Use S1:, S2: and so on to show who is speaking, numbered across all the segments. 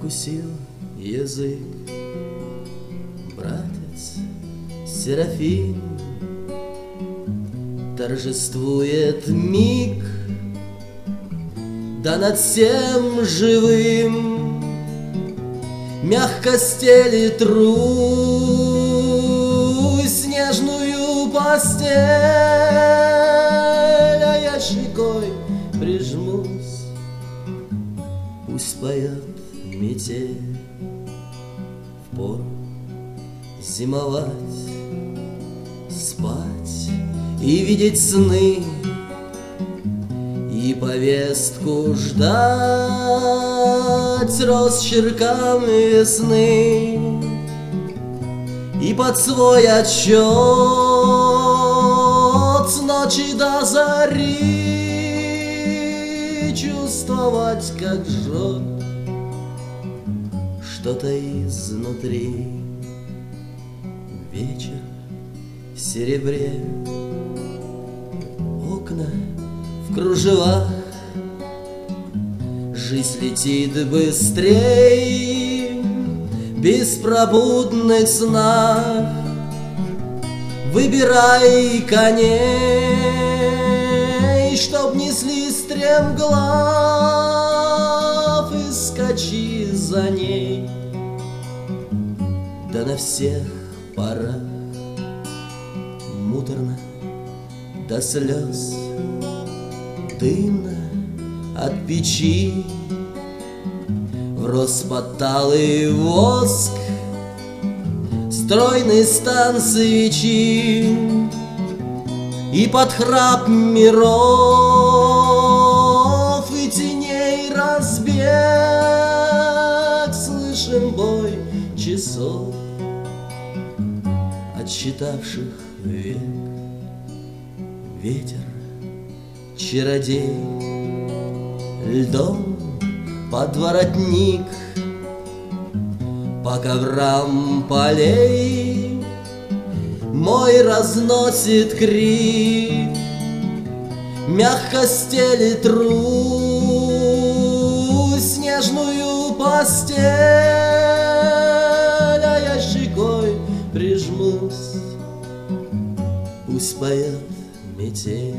S1: прикусил язык братец Серафим. Торжествует миг, да над всем живым мягко стелит Русь нежную постель, а я щекой прижмусь, пусть поет метель. Впору зимовать, спать и видеть сны, и повестку ждать росчеркам весны, и под свой отчет с ночи до зари чувствовать, как жжет что-то изнутри. Вечер в серебре, окна в кружевах, жизнь летит быстрей в беспробудных снах. Выбирай коней, чтоб несли стремглав, и скачи за ней. Да на всех парах муторно до слез, дымно от печи, врос под талый воск стройный стан свечи, и под храп миров и теней разбег слышен бой часов, отсчитавших век. Ветер чародей льдом под воротник по коврам полей мой разносит крик, мягко стелит Русь снежную постель, а я щекой прижмусь, пусть поет метель.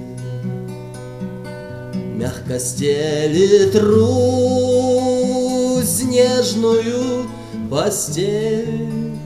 S1: Мягко стелит Русь нежную постель.